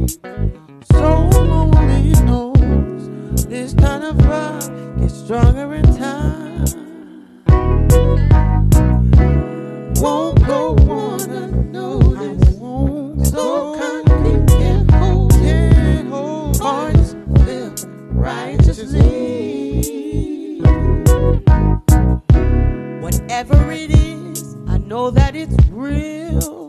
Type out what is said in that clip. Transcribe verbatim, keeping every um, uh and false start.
So lonely knows this kind of love gets stronger in time. Won't go wanna know this. So concrete can't hold, can't hold. Hearts feel righteously. Whatever it is, I know that it's real.